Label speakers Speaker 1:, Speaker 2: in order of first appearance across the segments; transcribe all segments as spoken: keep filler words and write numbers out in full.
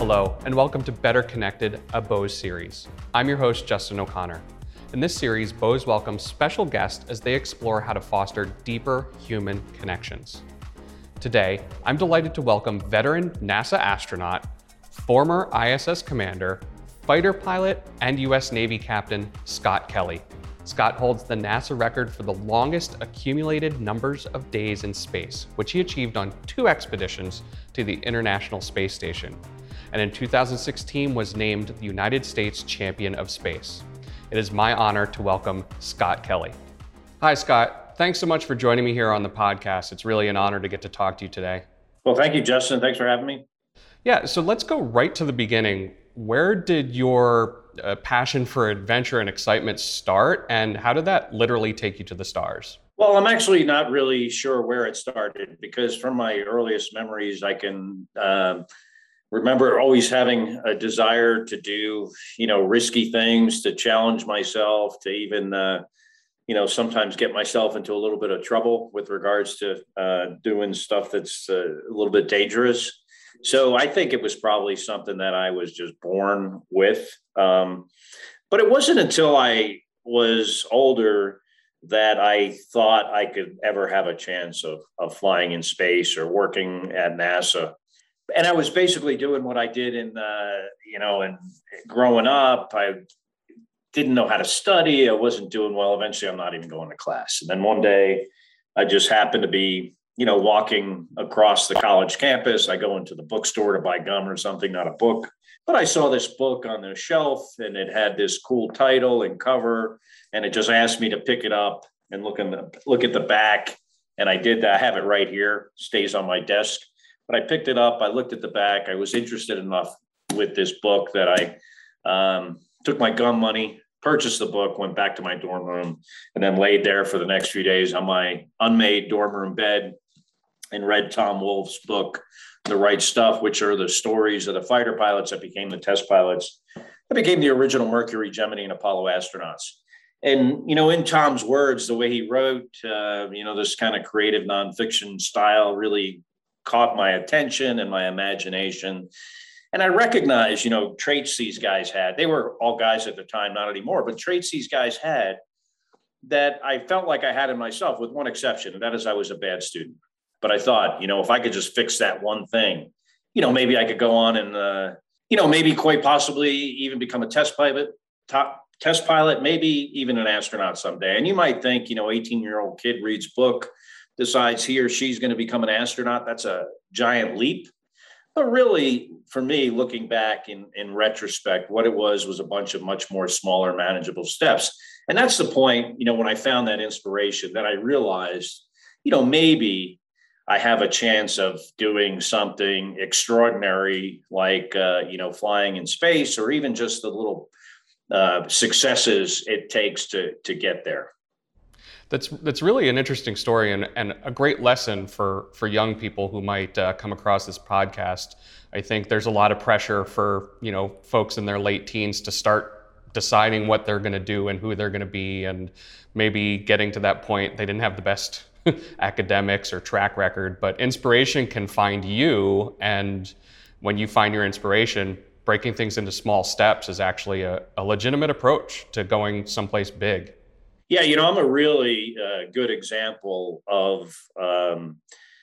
Speaker 1: Hello, and welcome to Better Connected, a Bose series. I'm your host, Justin O'Connor. In this series, Bose welcomes special guests as they explore how to foster deeper human connections. Today, I'm delighted to welcome veteran NASA astronaut, former I S S commander, fighter pilot, and U S Navy Captain Scott Kelly. Scott holds the NASA record for the longest accumulated numbers of days in space, which he achieved on two expeditions to the International Space Station, and in two thousand sixteen was named the United States Champion of Space. It is my honor to welcome Scott Kelly. Hi, Scott. Thanks so much for joining me here on the podcast. It's really an honor to get to talk to you today.
Speaker 2: Well, thank you, Justin. Thanks for having me.
Speaker 1: Yeah, so let's go right to the beginning. Where did your uh, passion for adventure and excitement start, and how did that literally take you to the stars?
Speaker 2: Well, I'm actually not really sure where it started, because from my earliest memories, I can uh, remember always having a desire to do, you know, risky things, to challenge myself, to even, uh, you know, sometimes get myself into a little bit of trouble with regards to uh, doing stuff that's uh, a little bit dangerous. So I think it was probably something that I was just born with. Um, but it wasn't until I was older that I thought I could ever have a chance of, of flying in space or working at NASA. And I was basically doing what I did in, uh, you know, and growing up. I didn't know how to study. I wasn't doing well. Eventually, I'm not even going to class. And then one day I just happened to be, you know, walking across the college campus. I go into the bookstore to buy gum or something, not a book. But I saw this book on the shelf, and it had this cool title and cover, and it just asked me to pick it up and look in the look at the back. And I did that. I have it right here, stays on my desk. But I picked it up. I looked at the back. I was interested enough with this book that I um, took my gum money, purchased the book, went back to my dorm room, and then laid there for the next few days on my unmade dorm room bed and read Tom Wolfe's book, The Right Stuff, which are the stories of the fighter pilots that became the test pilots, that became the original Mercury, Gemini, and Apollo astronauts. And, you know, in Tom's words, the way he wrote, uh, you know, this kind of creative nonfiction style really caught my attention and my imagination. And I recognized, you know, traits these guys had. They were all guys at the time, not anymore, but traits these guys had that I felt like I had in myself, with one exception, and that is I was a bad student. But I thought, you know, if I could just fix that one thing, you know, maybe I could go on and, uh, you know, maybe quite possibly even become a test pilot, top test pilot, maybe even an astronaut someday. And you might think, you know, eighteen-year-old kid reads book, decides he or she's going to become an astronaut. That's a giant leap. But really, for me, looking back in, in retrospect, what it was was a bunch of much more smaller, manageable steps. And that's the point, you know, when I found that inspiration, that I realized, you know, maybe I have a chance of doing something extraordinary, like, uh, you know, flying in space, or even just the little uh, successes it takes to to get there.
Speaker 1: That's that's really an interesting story, and, and a great lesson for, for young people who might uh, come across this podcast. I think there's a lot of pressure for, you know, folks in their late teens to start deciding what they're going to do and who they're going to be, and maybe getting to that point, they didn't have the best academics or track record, but inspiration can find you. And when you find your inspiration, breaking things into small steps is actually a, a legitimate approach to going someplace big.
Speaker 2: Yeah, you know, I'm a really uh, good example of um,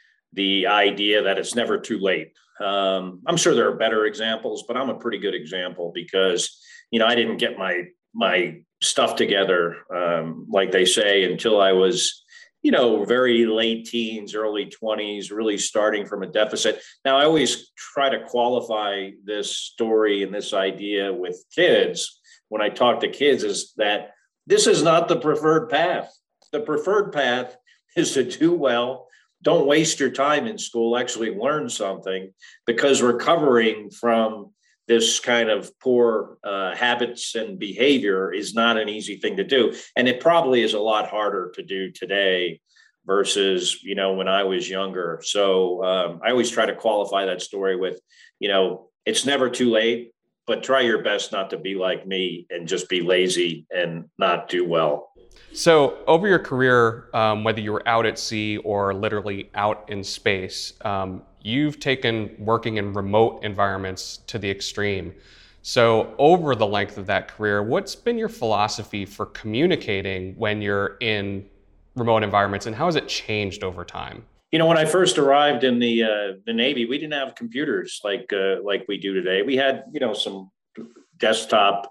Speaker 2: the idea that it's never too late. Um, I'm sure there are better examples, but I'm a pretty good example because, you know, I didn't get my my stuff together, um, like they say, until I was, you know, very late teens, early twenties, really starting from a deficit. Now, I always try to qualify this story and this idea with kids. When I talk to kids, is that this is not the preferred path. The preferred path is to do well. Don't waste your time in school, actually learn something, because recovering from this kind of poor uh, habits and behavior is not an easy thing to do. And it probably is a lot harder to do today versus, you know, when I was younger. So um, I always try to qualify that story with, you know, it's never too late, but try your best not to be like me and just be lazy and not do well.
Speaker 1: So over your career, um, whether you were out at sea or literally out in space, um, you've taken working in remote environments to the extreme. So over the length of that career, what's been your philosophy for communicating when you're in remote environments, and how has it changed over time?
Speaker 2: You know, when I first arrived in the uh, the Navy, we didn't have computers like uh, like we do today. We had, you know, some desktop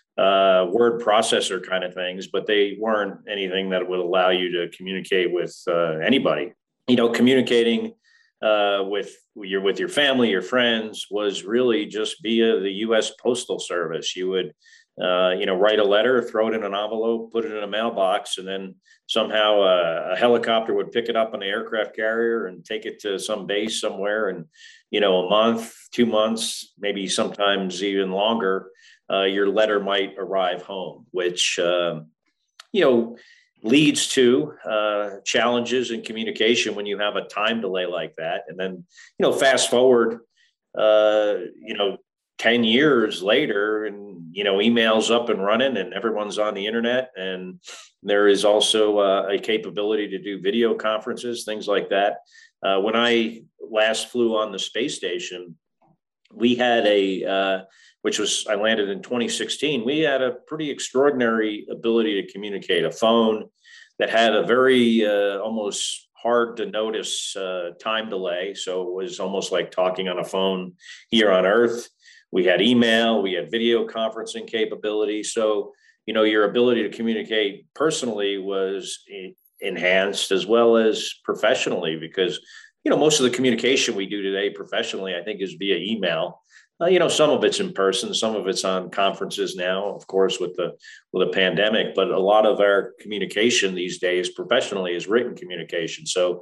Speaker 2: uh, word processor kind of things, but they weren't anything that would allow you to communicate with uh, anybody. You know, communicating uh, with your with your family, your friends, was really just via the U S Postal Service. You would, uh, you know, write a letter, throw it in an envelope, put it in a mailbox, and then somehow a, a helicopter would pick it up on the aircraft carrier and take it to some base somewhere. And, you know, a month, two months, maybe sometimes even longer, uh, your letter might arrive home, which, uh, you know, leads to uh, challenges in communication when you have a time delay like that. And then, you know, fast forward, uh, you know, ten years later, and, you know, email's up and running and everyone's on the internet. And there is also uh, a capability to do video conferences, things like that. Uh, when I last flew on the space station, we had a, uh, which was, I landed in twenty sixteen, we had a pretty extraordinary ability to communicate, a phone that had a very uh, almost hard to notice uh, time delay. So it was almost like talking on a phone here on Earth. We had email, we had video conferencing capability. So, you know, your ability to communicate personally was enhanced as well as professionally, because, you know, most of the communication we do today professionally, I think, is via email. Uh, you know, some of it's in person, some of it's on conferences now, of course, with the with the pandemic. But a lot of our communication these days professionally is written communication. So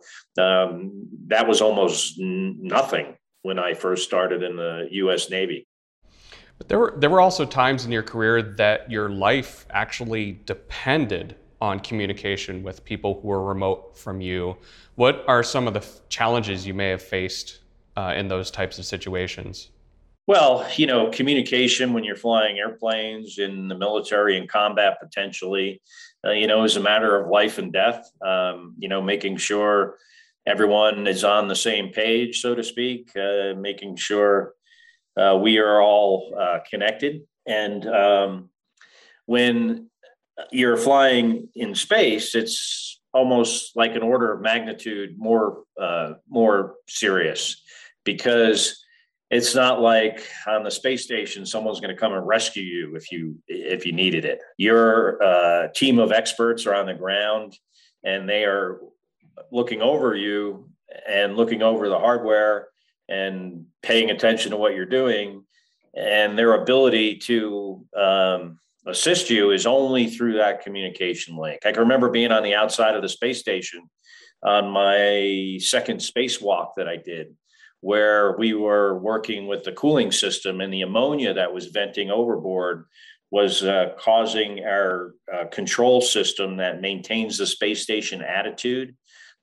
Speaker 2: um, that was almost n- nothing when I first started in the U S Navy.
Speaker 1: But there were there were also times in your career that your life actually depended on communication with people who were remote from you. What are some of the f- challenges you may have faced uh, in those types of situations?
Speaker 2: Well, you know, communication when you're flying airplanes in the military and combat potentially, uh, you know, is a matter of life and death. Um, you know, making sure everyone is on the same page, so to speak, uh, making sure uh, we are all uh, connected. And um, when you're flying in space, it's almost like an order of magnitude more uh, more serious, because it's not like on the space station someone's going to come and rescue you if you if you needed it. Your uh, team of experts are on the ground, and they are looking over you and looking over the hardware and paying attention to what you're doing, and their ability to um, assist you is only through that communication link. I can remember being on the outside of the space station on my second spacewalk that I did, where we were working with the cooling system, and the ammonia that was venting overboard was uh, causing our uh, control system that maintains the space station attitude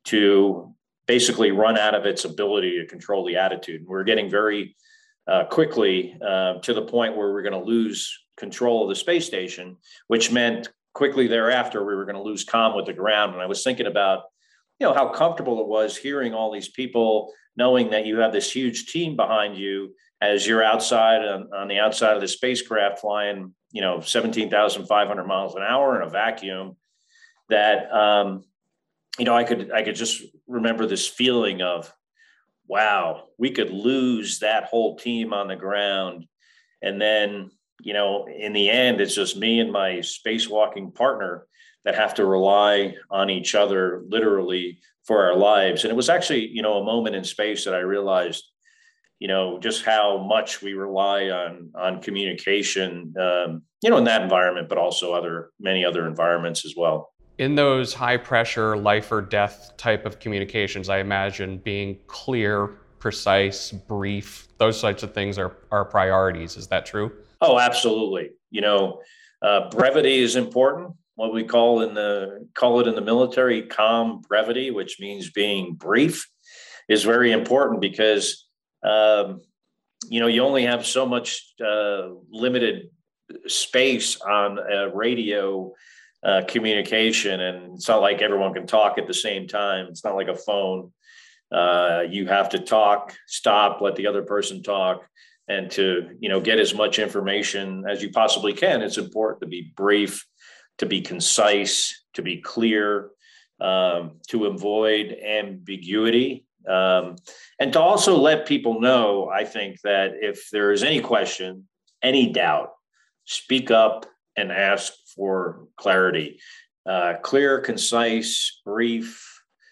Speaker 2: to basically run out of its ability to control the attitude. We're getting very uh, quickly uh, to the point where we're going to lose control of the space station, which meant quickly thereafter we were going to lose comm with the ground. And I was thinking about, you know, how comfortable it was hearing all these people, knowing that you have this huge team behind you as you're outside on, on the outside of the spacecraft flying, you know, seventeen thousand five hundred miles an hour in a vacuum. That, um, you know, I could I could just remember this feeling of, wow, we could lose that whole team on the ground, and then, you know, in the end, it's just me and my spacewalking partner that have to rely on each other literally for our lives. And it was actually, you know, a moment in space that I realized, you know, just how much we rely on on communication, um, you know, in that environment, but also other many other environments as well.
Speaker 1: In those high pressure, life or death type of communications, I imagine being clear, precise, brief, those types of things are, are priorities. Is that true?
Speaker 2: Oh, absolutely. You know, uh, brevity is important. What we call in the call it in the military, calm brevity, which means being brief, is very important, because um, you know, you only have so much uh, limited space on a radio uh, communication. And it's not like everyone can talk at the same time. It's not like a phone. Uh, you have to talk, stop, let the other person talk. And to, you know, get as much information as you possibly can. It's important to be brief, to be concise, to be clear, um, to avoid ambiguity, um, and to also let people know, I think, that if there is any question, any doubt, speak up and ask for clarity. Uh, clear, concise, brief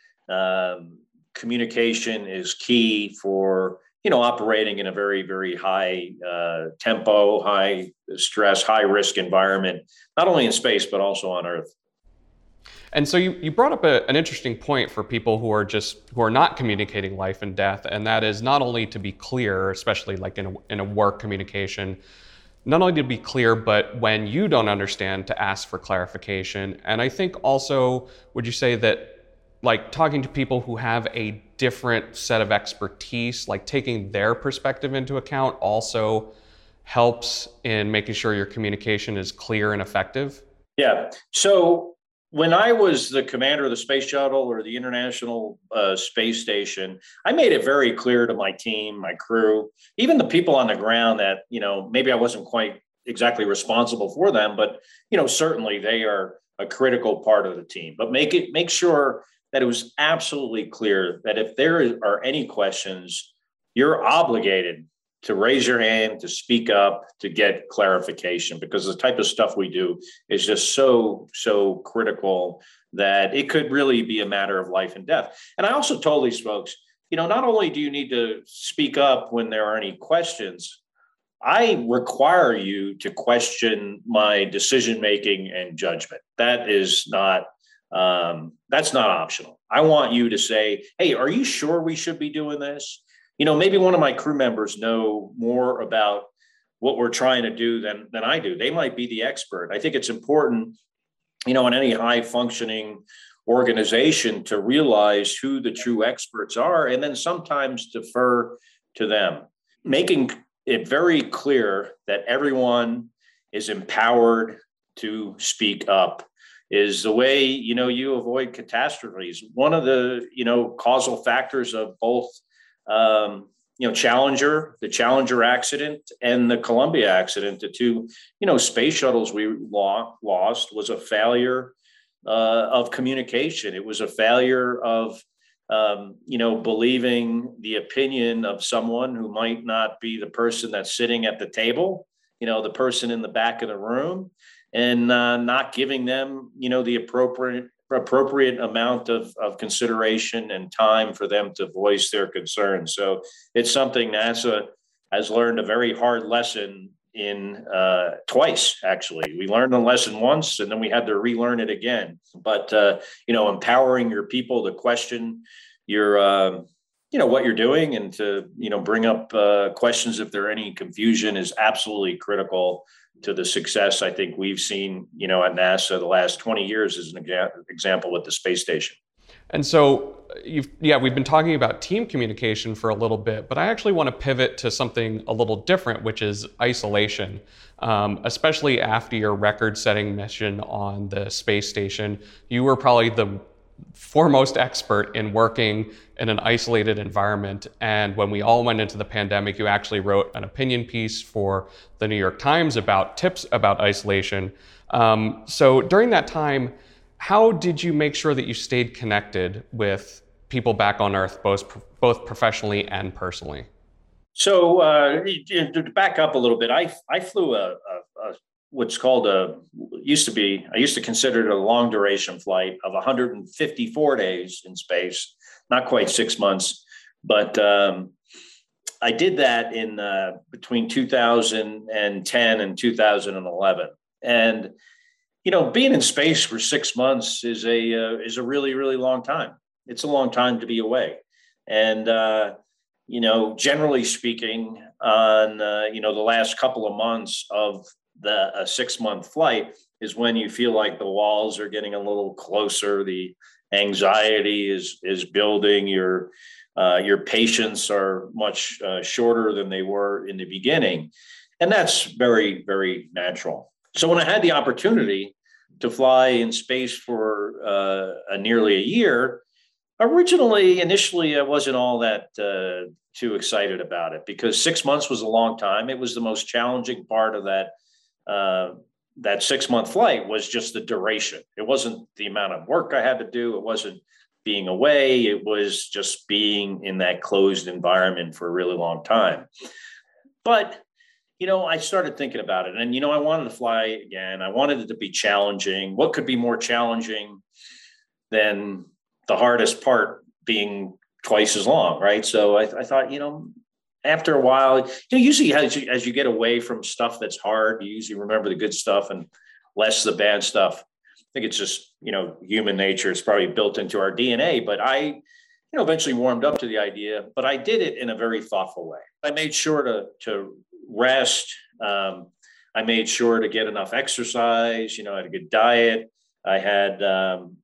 Speaker 2: um, communication is key for, you know, operating in a very, very high uh, tempo, high stress, high risk environment, not only in space, but also on Earth.
Speaker 1: And so you, you brought up a, an interesting point for people who are just, who are not communicating life and death. And that is not only to be clear, especially like in a, in a work communication, not only to be clear, but when you don't understand, to ask for clarification. And I think also, would you say that like talking to people who have a different set of expertise, like taking their perspective into account, also helps in making sure your communication is clear and effective?
Speaker 2: Yeah. So when I was the commander of the space shuttle or the International uh, Space Station, I made it very clear to my team, my crew, even the people on the ground that, you know, maybe I wasn't quite exactly responsible for them, but, you know, certainly they are a critical part of the team. But make it, make sure that it was absolutely clear that if there are any questions, you're obligated to raise your hand, to speak up, to get clarification, because the type of stuff we do is just so, so critical that it could really be a matter of life and death. And I also told these folks, you know, not only do you need to speak up when there are any questions, I require you to question my decision-making and judgment. That is not Um, that's not optional. I want you to say, hey, are you sure we should be doing this? You know, maybe one of my crew members know more about what we're trying to do than, than I do. They might be the expert. I think it's important, you know, in any high functioning organization to realize who the true experts are, and then sometimes defer to them, making it very clear that everyone is empowered to speak up is the way, you know, you avoid catastrophes. One of the, you know, causal factors of both, um, you know, Challenger, the Challenger accident and the Columbia accident, the two, you know, space shuttles we lo- lost was a failure uh, of communication. It was a failure of, um, you know, believing the opinion of someone who might not be the person that's sitting at the table, you know, the person in the back of the room, and uh, not giving them, you know, the appropriate appropriate amount of, of consideration and time for them to voice their concerns. So it's something NASA has learned a very hard lesson in uh, twice, actually. We learned the lesson once, and then we had to relearn it again. But, uh, you know, empowering your people to question your, uh, you know, what you're doing, and to, you know, bring up uh, questions if there are any confusion, is absolutely critical to the success I think we've seen, you know, at NASA the last twenty years as an example with the space station.
Speaker 1: And so, you've, yeah, we've been talking about team communication for a little bit, but I actually want to pivot to something a little different, which is isolation, um, especially after your record-setting mission on the space station. You were probably the foremost expert in working in an isolated environment. And when we all went into the pandemic, you actually wrote an opinion piece for the New York Times about tips about isolation. Um, so during that time, how did you make sure that you stayed connected with people back on Earth, both, both professionally and personally?
Speaker 2: So uh, to back up a little bit, I, I flew a, a, a what's called a, used to be, I used to consider it a long duration flight of one hundred fifty-four days in space, not quite six months. But um, I did that in uh, between two thousand ten and two thousand eleven. And, you know, being in space for six months is a, uh, is a really, really long time. It's a long time to be away. And, uh, you know, generally speaking, on, uh, you know, the last couple of months of the a six month flight is when you feel like the walls are getting a little closer. The anxiety is, is building. Your, uh, your patients are much uh, shorter than they were in the beginning. And that's very, very natural. So when I had the opportunity to fly in space for uh, a nearly a year, originally, initially, I wasn't all that uh, too excited about it because six months was a long time. It was the most challenging part of that uh, that six month flight was just the duration. It wasn't the amount of work I had to do. It wasn't being away. It was just being in that closed environment for a really long time. But you know, I started thinking about it and, you know, I wanted to fly again. I wanted it to be challenging. What could be more challenging than the hardest part being twice as long, right? So I, I thought, you know, after a while, you know, usually as you, as you get away from stuff that's hard, you usually remember the good stuff and less the bad stuff. I think it's just, you know, human nature. It's probably built into our D N A, but I, you know, eventually warmed up to the idea, but I did it in a very thoughtful way. I made sure to, to rest. Um, I made sure to get enough exercise. You know, I had a good diet. I had um,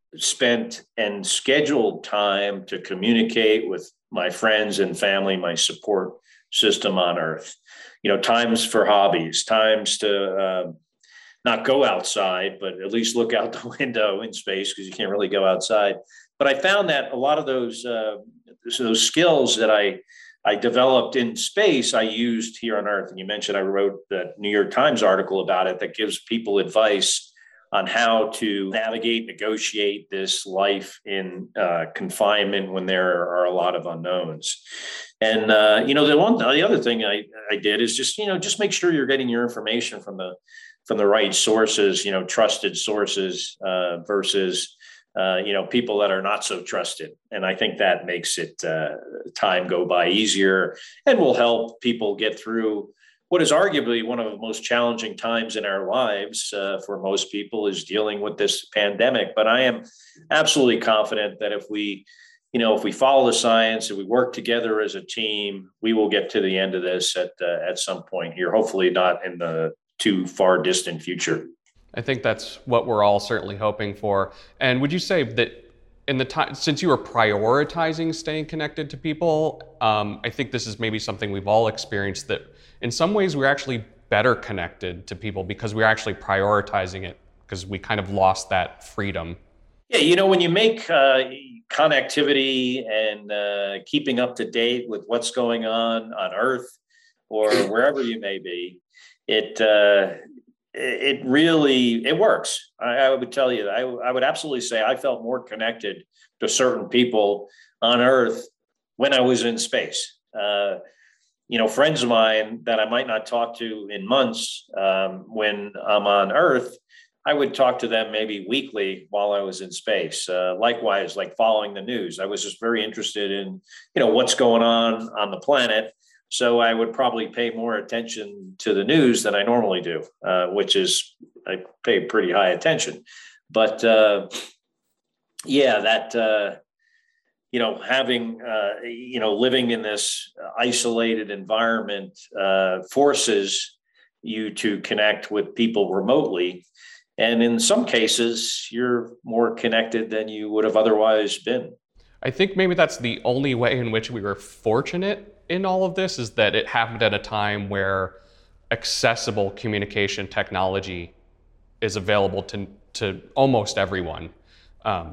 Speaker 2: spent and scheduled time to communicate with my friends and family, my support system on Earth. You know, times for hobbies, times to uh, not go outside, but at least look out the window in space because you can't really go outside. But I found that a lot of those uh, those skills that I I developed in space, I used here on Earth. And you mentioned I wrote the New York Times article about it that gives people advice on how to navigate, negotiate this life in uh, confinement when there are a lot of unknowns. And, uh, you know, the one, the other thing I, I did is just, you know, just make sure you're getting your information from the, from the right sources, you know, trusted sources uh, versus Uh, you know, people that are not so trusted. And I think that makes it uh, time go by easier and will help people get through what is arguably one of the most challenging times in our lives uh, for most people is dealing with this pandemic. But I am absolutely confident that if we, you know, if we follow the science and we work together as a team, we will get to the end of this at uh, at some point here, hopefully not in the too far distant future.
Speaker 1: I think that's what we're all certainly hoping for. And would you say that in the time, since you were prioritizing staying connected to people, um, I think this is maybe something we've all experienced, that in some ways we're actually better connected to people because we're actually prioritizing it because we kind of lost that freedom.
Speaker 2: Yeah, you know, when you make uh, connectivity and uh, keeping up to date with what's going on on Earth or wherever you may be, it uh, it really, it works. I, I would tell you, I, I would absolutely say I felt more connected to certain people on Earth when I was in space. Uh, you know, friends of mine that I might not talk to in months um, when I'm on Earth, I would talk to them maybe weekly while I was in space. Uh, likewise, like following the news, I was just very interested in, you know, what's going on on the planet. So I would probably pay more attention to the news than I normally do, uh, which is, I pay pretty high attention. But uh, yeah, that, uh, you know, having, uh, you know, living in this isolated environment uh, forces you to connect with people remotely. And in some cases, you're more connected than you would have otherwise been.
Speaker 1: I think maybe that's the only way in which we were fortunate in all of this, is that it happened at a time where accessible communication technology is available to to almost everyone. Um,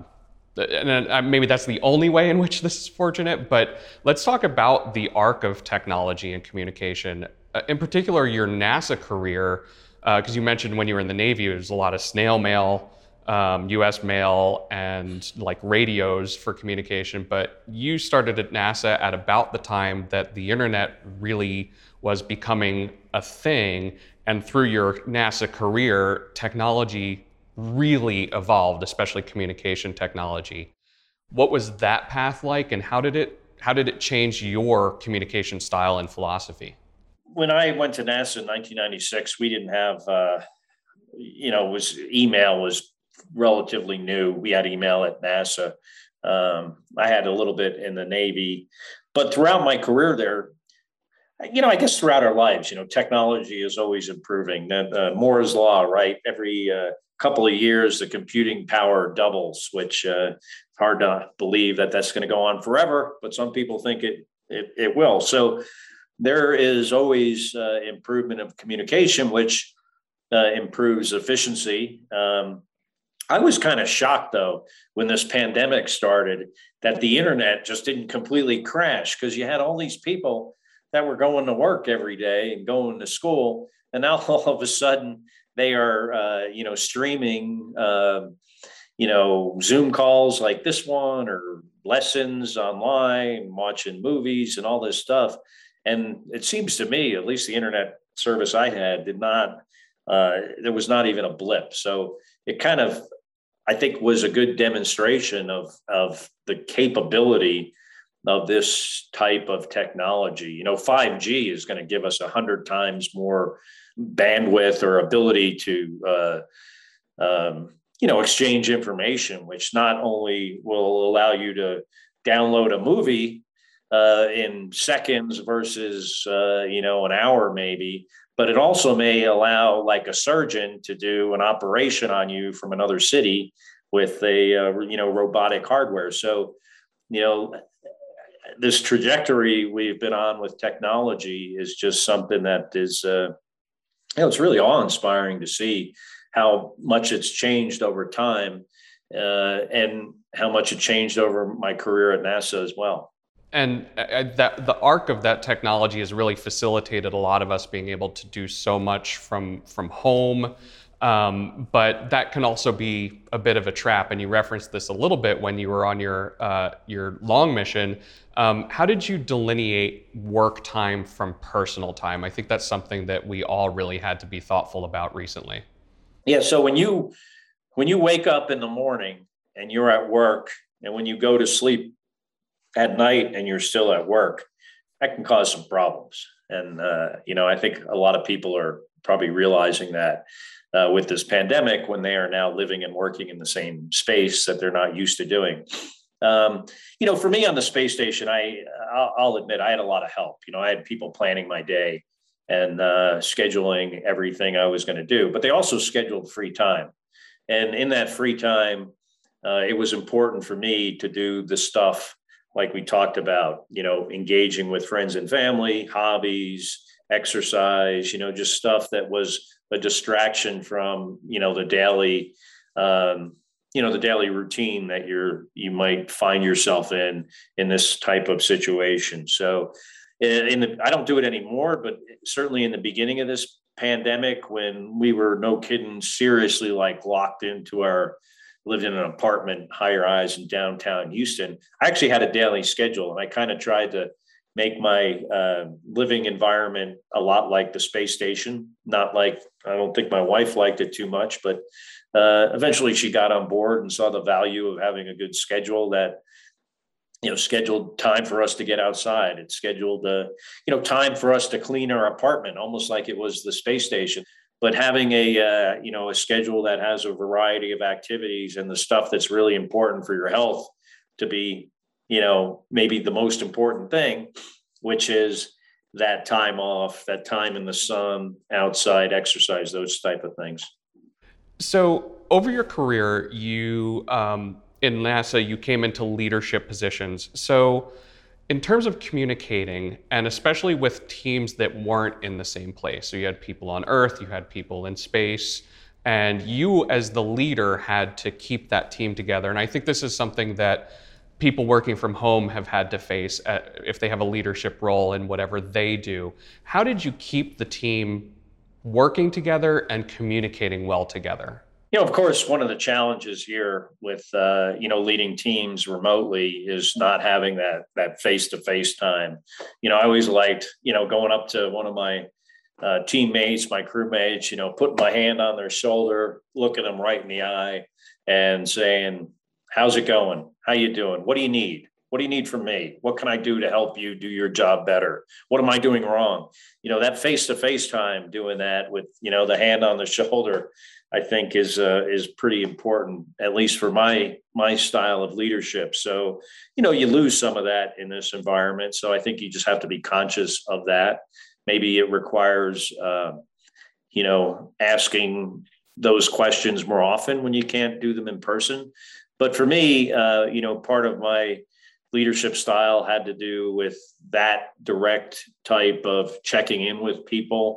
Speaker 1: and maybe that's the only way in which this is fortunate, but let's talk about the arc of technology and communication. Uh, in particular, your NASA career, because uh, you mentioned when you were in the Navy, there was a lot of snail mail, Um, U S mail, and like radios for communication, but you started at NASA at about the time that the internet really was becoming a thing, and through your NASA career, technology really evolved, especially communication technology. What was that path like, and how did it how did it change your communication style and philosophy?
Speaker 2: When I went to NASA in nineteen ninety-six, we didn't have, uh, you know, it was email was relatively new. We had email at NASA. Um, I had a little bit in the Navy, but throughout my career there, you know, I guess throughout our lives, you know, technology is always improving. Uh, Moore's law, right? Every uh, couple of years, the computing power doubles, which uh, it's hard to believe that that's going to go on forever, but some people think it it, it will. So there is always uh, improvement of communication, which uh, improves efficiency. Um, I was kind of shocked, though, when this pandemic started, that the internet just didn't completely crash, because you had all these people that were going to work every day and going to school, and now all of a sudden they are, uh, you know, streaming, uh, you know, Zoom calls like this one, or lessons online, watching movies and all this stuff. And it seems to me, at least the internet service I had did not, uh, there was not even a blip. So it kind of, I think, was a good demonstration of, of the capability of this type of technology. You know, five G is going to give us a hundred times more bandwidth or ability to, uh, um, you know, exchange information, which not only will allow you to download a movie uh, in seconds versus, uh, you know, an hour maybe, but it also may allow, like, a surgeon to do an operation on you from another city with a, uh, you know, robotic hardware. So, you know, this trajectory we've been on with technology is just something that is, uh, you know, it's really awe-inspiring to see how much it's changed over time, uh, and how much it changed over my career at NASA as well.
Speaker 1: And uh, that the arc of that technology has really facilitated a lot of us being able to do so much from from home. Um, but that can also be a bit of a trap. And you referenced this a little bit when you were on your uh, your long mission. Um, how did you delineate work time from personal time? I think that's something that we all really had to be thoughtful about recently.
Speaker 2: Yeah. So when you when you wake up in the morning and you're at work, and when you go to sleep at night and you're still at work, that can cause some problems. And, uh, you know, I think a lot of people are probably realizing that uh, with this pandemic, when they are now living and working in the same space that they're not used to doing. Um, you know, for me on the space station, I, I'll, I'll admit I had a lot of help. You know, I had people planning my day and uh, scheduling everything I was going to do, but they also scheduled free time. And in that free time, uh, it was important for me to do the stuff like we talked about, you know, engaging with friends and family, hobbies, exercise, you know, just stuff that was a distraction from, you know, the daily, um, you know, the daily routine that you're, you might find yourself in, in this type of situation. So in the, I don't do it anymore, but certainly in the beginning of this pandemic, when we were, no kidding, seriously, like, locked into our, lived in an apartment, high rise in downtown Houston, I actually had a daily schedule, and I kind of tried to make my uh, living environment a lot like the space station. Not like, I don't think my wife liked it too much, but uh, eventually she got on board and saw the value of having a good schedule that, you know, scheduled time for us to get outside. It scheduled, uh, you know, time for us to clean our apartment, almost like it was the space station. But having a, uh, you know, a schedule that has a variety of activities and the stuff that's really important for your health to be, you know, maybe the most important thing, which is that time off, that time in the sun, outside exercise, those type of things.
Speaker 1: So over your career, you, um, in NASA, you came into leadership positions. So in terms of communicating, and especially with teams that weren't in the same place, so you had people on Earth, you had people in space, and you as the leader had to keep that team together. And I think this is something that people working from home have had to face at, if they have a leadership role in whatever they do. How did you keep the team working together and communicating well together?
Speaker 2: You know, of course, one of the challenges here with, uh, you know, leading teams remotely is not having that that face-to-face time. You know, I always liked, you know, going up to one of my uh, teammates, my crewmates, you know, putting my hand on their shoulder, looking them right in the eye and saying, how's it going? How you doing? What do you need? What do you need from me? What can I do to help you do your job better? What am I doing wrong? You know, that face-to-face time, doing that with, you know, the hand on the shoulder, I think is uh, is pretty important, at least for my my style of leadership. So, you know, you lose some of that in this environment. So I think you just have to be conscious of that. Maybe it requires, uh, you know, asking those questions more often when you can't do them in person. But for me, uh, you know, part of my leadership style had to do with that direct type of checking in with people.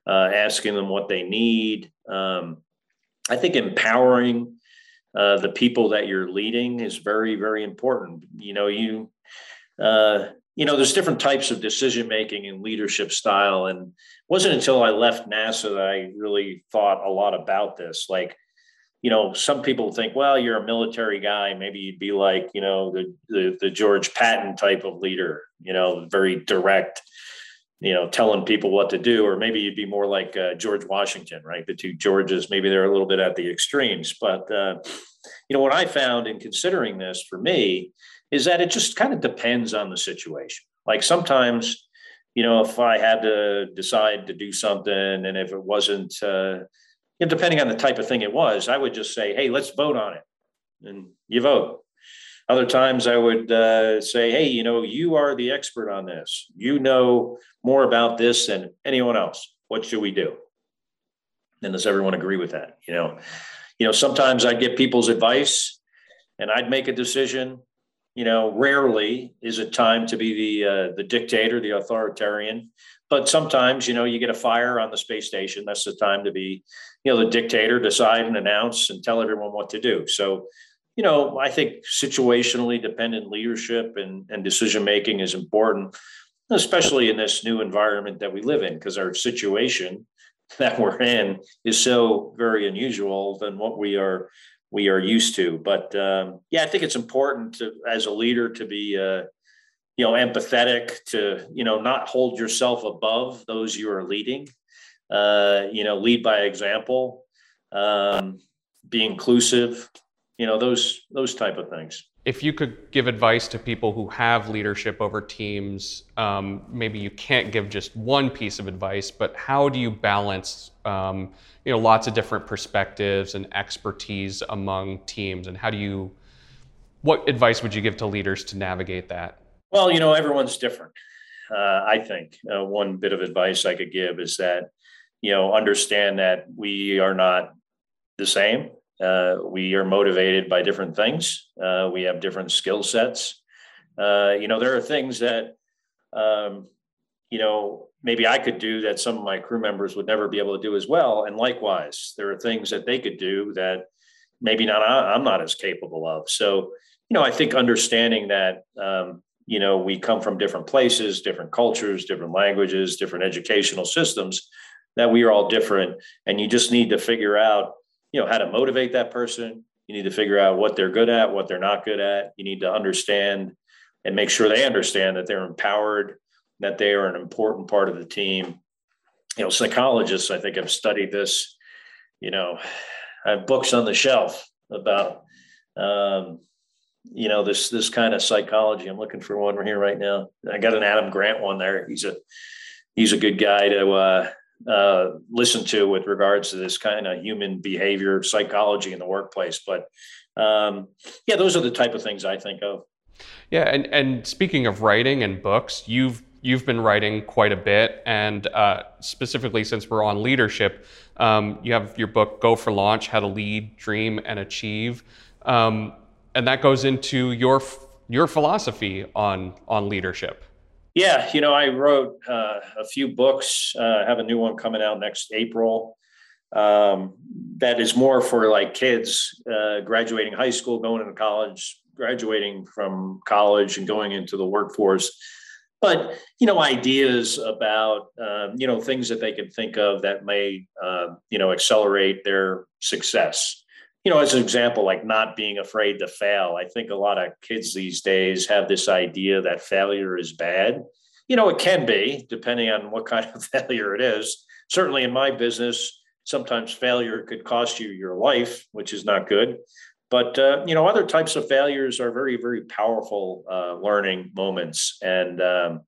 Speaker 2: uh, asking them what they need. Um, I think empowering uh, the people that you're leading is very, very important. You know, you, uh, you know, there's different types of decision making and leadership style. And it wasn't until I left NASA that I really thought a lot about this. Like, you know, some people think, well, you're a military guy. Maybe you'd be like, you know, the the, the George Patton type of leader, you know, very direct, you know, telling people what to do. Or maybe you'd be more like uh, George Washington, right? The two Georges, maybe they're a little bit at the extremes. But, uh, you know, what I found in considering this for me is that it just kind of depends on the situation. Like sometimes, you know, if I had to decide to do something and if it wasn't, uh, you know, depending on the type of thing it was, I would just say, hey, let's vote on it. And you vote. Other times I would uh, say, hey, you know, you are the expert on this. You know more about this than anyone else. What should we do? And does everyone agree with that? You know, you know, sometimes I'd get people's advice and I'd make a decision. You know, rarely is it time to be the uh, the dictator, the authoritarian. But sometimes, you know, you get a fire on the space station. That's the time to be, you know, the dictator, decide and announce and tell everyone what to do. So, you know, I think situationally dependent leadership and, and decision making is important, especially in this new environment that we live in, because our situation that we're in is so very unusual than what we are we are used to. But um, yeah, I think it's important to, as a leader, to be uh, you know, empathetic, to, you know, not hold yourself above those you are leading, uh, you know, lead by example, um, be inclusive, you know, those, those type of things.
Speaker 1: If you could give advice to people who have leadership over teams, um, maybe you can't give just one piece of advice, but how do you balance, um, you know, lots of different perspectives and expertise among teams? And how do you, what advice would you give to leaders to navigate that?
Speaker 2: Well, you know, everyone's different. Uh, I think uh, one bit of advice I could give is that, you know, understand that we are not the same. Uh, we are motivated by different things. Uh, we have different skill sets. Uh, you know, there are things that, um, you know, maybe I could do that some of my crew members would never be able to do as well. And likewise, there are things that they could do that maybe not I'm not as capable of. So, you know, I think understanding that, um, you know, we come from different places, different cultures, different languages, different educational systems, that we are all different. And you just need to figure out, you know, how to motivate that person. You need to figure out what they're good at, what they're not good at. You need to understand and make sure they understand that they're empowered, that they are an important part of the team. You know, psychologists, I think, have studied this. You know, I have books on the shelf about, um, you know, this, this kind of psychology. I'm looking for one here right now. I got an Adam Grant one there. He's a, he's a good guy to uh, uh, listen to with regards to this kind of human behavior, psychology in the workplace. But um, yeah, those are the type of things I think of.
Speaker 1: Yeah. And, and speaking of writing and books, you've, you've been writing quite a bit. And uh, specifically, since we're on leadership, um, you have your book, Go for Launch: How to Lead, Dream, and Achieve. Um, And that goes into your your philosophy on on leadership.
Speaker 2: Yeah, you know, I wrote uh, a few books. Uh, I have a new one coming out next April. Um, that is more for like kids uh, graduating high school, going into college, graduating from college, and going into the workforce. But you know, ideas about uh, you know things that they can think of that may uh, you know accelerate their success. You know, as an example, like not being afraid to fail. I think a lot of kids these days have this idea that failure is bad. You know, it can be, depending on what kind of failure it is. Certainly in my business, sometimes failure could cost you your life, which is not good. But, uh, you know, other types of failures are very, very powerful uh, learning moments. And, um,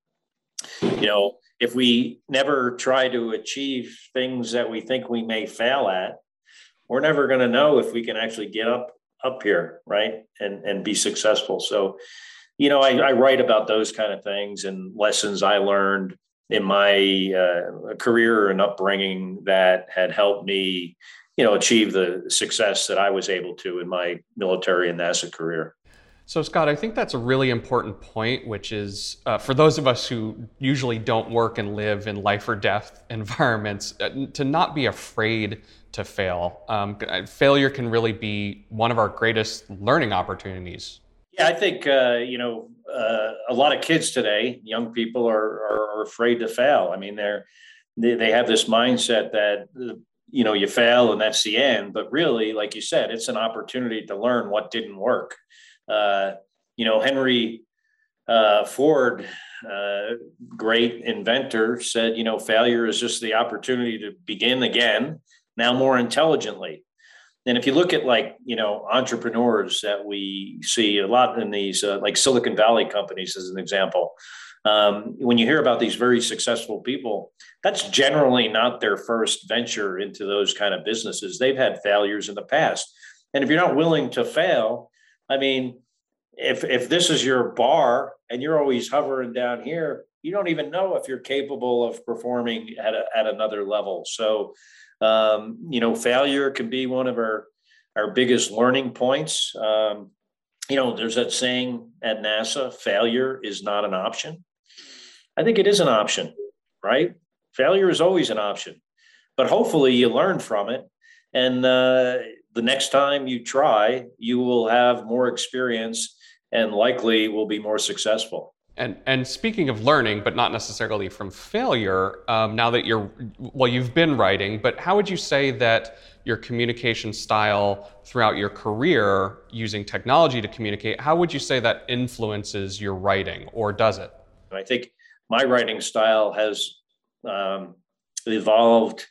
Speaker 2: you know, if we never try to achieve things that we think we may fail at, we're never going to know if we can actually get up up here, right, and and be successful. So, you know, I, I write about those kind of things and lessons I learned in my uh, career and upbringing that had helped me, you know, achieve the success that I was able to in my military and NASA career.
Speaker 1: So, Scott, I think that's a really important point, which is uh, for those of us who usually don't work and live in life or death environments, uh, to not be afraid to fail. Um, failure can really be one of our greatest learning opportunities.
Speaker 2: Yeah, I think uh, you know uh, a lot of kids today, young people, are, are are afraid to fail. I mean, they're they, they have this mindset that uh, you know you fail and that's the end. But really, like you said, it's an opportunity to learn what didn't work. Uh, you know, Henry uh, Ford, uh, great inventor, said, you know, failure is just the opportunity to begin again, now more intelligently. And if you look at like, you know, entrepreneurs that we see a lot in these, uh, like Silicon Valley companies, as an example, um, when you hear about these very successful people, that's generally not their first venture into those kind of businesses. They've had failures in the past. And if you're not willing to fail, I mean, if if this is your bar and you're always hovering down here, you don't even know if you're capable of performing at a, at another level. So, um, you know, failure can be one of our our biggest learning points. Um, you know, there's that saying at NASA: failure is not an option. I think it is an option, right? Failure is always an option, but hopefully you learn from it, and uh, the next time you try, you will have more experience and likely will be more successful.
Speaker 1: And and speaking of learning, but not necessarily from failure, um, now that you're, well, you've been writing, but how would you say that your communication style throughout your career using technology to communicate, how would you say that influences your writing, or does it?
Speaker 2: I think my writing style has um, evolved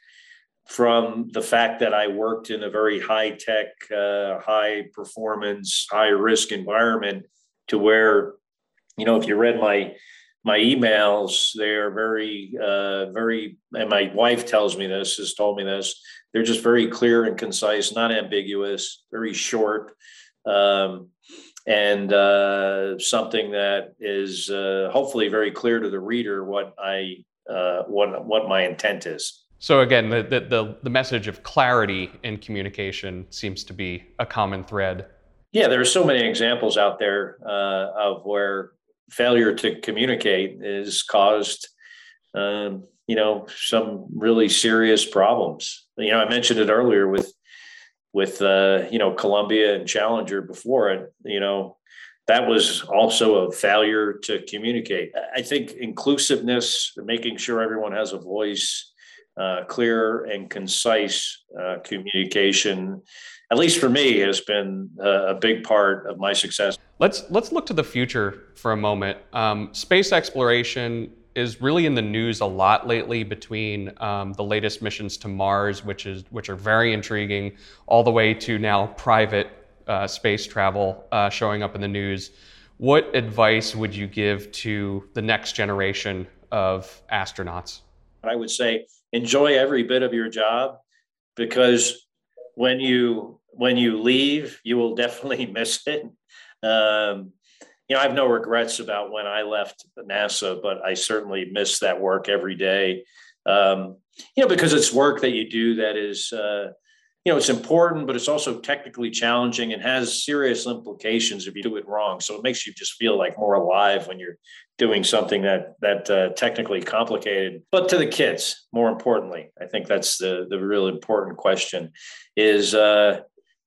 Speaker 2: from the fact that I worked in a very high tech, uh, high performance, high risk environment, to where, you know, if you read my my emails, they're very, uh, very, and my wife tells me this, has told me this, they're just very clear and concise, not ambiguous, very short, um, and uh, something that is uh, hopefully very clear to the reader what I uh, what what my intent is.
Speaker 1: So again, the, the, the, the message of clarity in communication seems to be a common thread.
Speaker 2: Yeah, there are so many examples out there uh, of where failure to communicate is caused, um, you know, some really serious problems. You know, I mentioned it earlier with with uh, you know, Columbia and Challenger before it. You know, that was also a failure to communicate. I think inclusiveness, making sure everyone has a voice, uh, clear and concise uh, communication, at least for me, has been a big part of my success.
Speaker 1: Let's let's look to the future for a moment. Um, space exploration is really in the news a lot lately, between um, the latest missions to Mars, which is which are very intriguing, all the way to now private uh, space travel uh, showing up in the news. What advice would you give to the next generation of astronauts?
Speaker 2: I would say enjoy every bit of your job, because when you when you leave, you will definitely miss it. Um, you know, I have no regrets about when I left NASA, but I certainly miss that work every day. Um, you know, because it's work that you do that is, uh, you know, it's important, but it's also technically challenging and has serious implications if you do it wrong. So it makes you just feel like more alive when you're doing something that that uh, technically complicated. But to the kids, more importantly, I think that's the the real important question is, uh,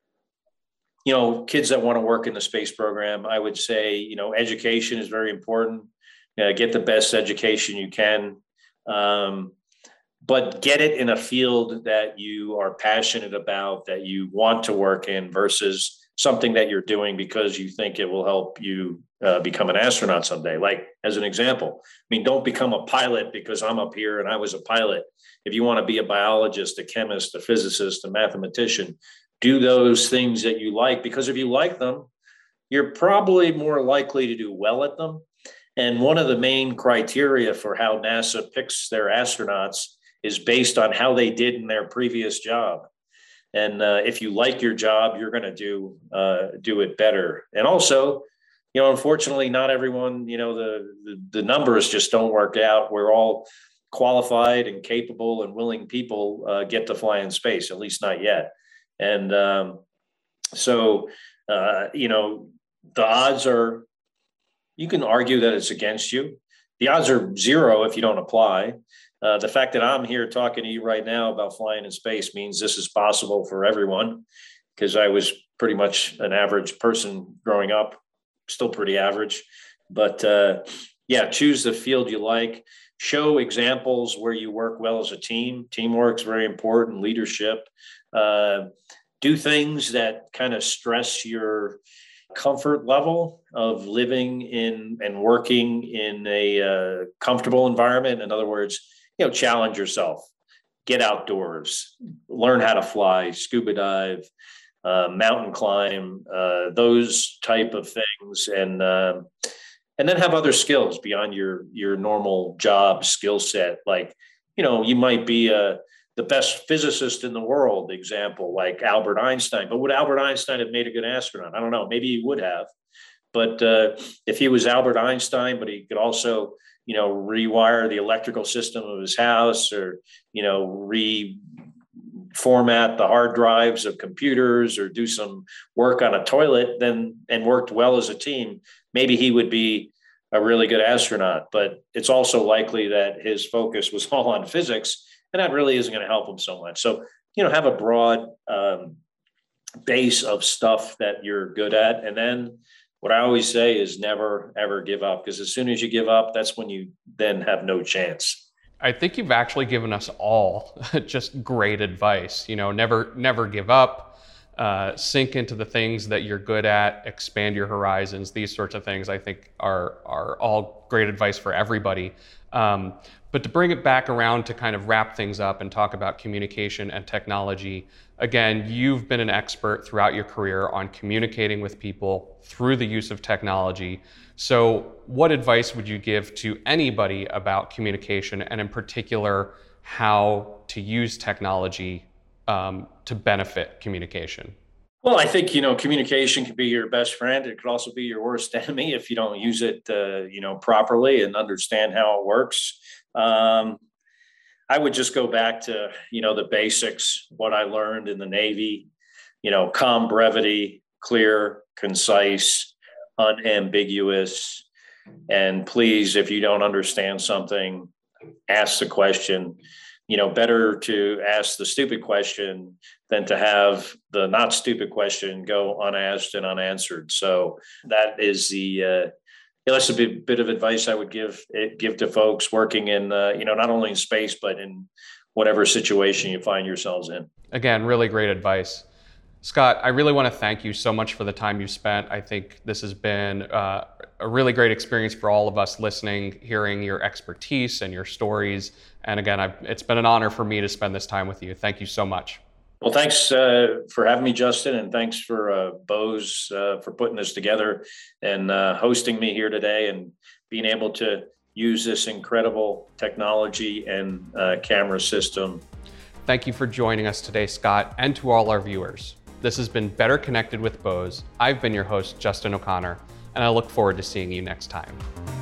Speaker 2: you know, kids that want to work in the space program, I would say, you know, education is very important. Uh, get the best education you can, um, but get it in a field that you are passionate about, that you want to work in, versus something that you're doing because you think it will help you uh, become an astronaut someday. Like, as an example, I mean, don't become a pilot because I'm up here and I was a pilot. If you want to be a biologist, a chemist, a physicist, a mathematician, do those things that you like, because if you like them, you're probably more likely to do well at them. And one of the main criteria for how NASA picks their astronauts is based on how they did in their previous job. And uh, if you like your job, you're going to do uh, do it better. And also, you know, unfortunately, not everyone, you know, the, the the numbers just don't work out. We're all qualified and capable and willing people uh, get to fly in space, at least not yet. And um, so, uh, you know, the odds are, you can argue that it's against you. The odds are zero if you don't apply. Uh, the fact that I'm here talking to you right now about flying in space means this is possible for everyone, because I was pretty much an average person growing up, still pretty average. But uh, yeah, choose the field you like. Show examples where you work well as a team. Teamwork's very important, leadership. Uh, do things that kind of stress your comfort level of living in and working in a uh, comfortable environment. In other words, you know, challenge yourself, get outdoors, learn how to fly, scuba dive, uh, mountain climb, uh, those type of things. And, uh, and then have other skills beyond your, your normal job skill set. Like, you know, you might be a, the best physicist in the world, example, like Albert Einstein. But would Albert Einstein have made a good astronaut? I don't know. Maybe he would have. But uh, if he was Albert Einstein, but he could also, you know, rewire the electrical system of his house, or, you know, reformat the hard drives of computers, or do some work on a toilet, then and worked well as a team, maybe he would be a really good astronaut. But it's also likely that his focus was all on physics, and that really isn't going to help him so much. So, you know, have a broad um, base of stuff that you're good at. And then what I always say is never, ever give up, because as soon as you give up, that's when you then have no chance.
Speaker 1: I think you've actually given us all just great advice. You know, never, never give up, uh, sink into the things that you're good at, expand your horizons. These sorts of things I think are, are all great advice for everybody. Um, But to bring it back around to kind of wrap things up and talk about communication and technology, again, you've been an expert throughout your career on communicating with people through the use of technology. So what advice would you give to anybody about communication, and in particular, how to use technology um, to benefit communication?
Speaker 2: Well, I think, you know, communication can be your best friend. It could also be your worst enemy if you don't use it, uh, you know, properly and understand how it works. Um, I would just go back to, you know, the basics, what I learned in the Navy, you know, calm brevity, clear, concise, unambiguous. And please, if you don't understand something, ask the question. You know, better to ask the stupid question than to have the not stupid question go unasked and unanswered. So that is the, uh, yeah, that's a bit, bit of advice I would give give to folks working in, uh, you know, not only in space, but in whatever situation you find yourselves in.
Speaker 1: Again, really great advice. Scott, I really want to thank you so much for the time you've spent. I think this has been uh, a really great experience for all of us listening, hearing your expertise and your stories. And again, I've, it's been an honor for me to spend this time with you. Thank you so much.
Speaker 2: Well, thanks uh, for having me, Justin, and thanks for uh, Bose uh, for putting this together and uh, hosting me here today, and being able to use this incredible technology and uh, camera system.
Speaker 1: Thank you for joining us today, Scott, and to all our viewers. This has been Better Connected with Bose. I've been your host, Justin O'Connor, and I look forward to seeing you next time.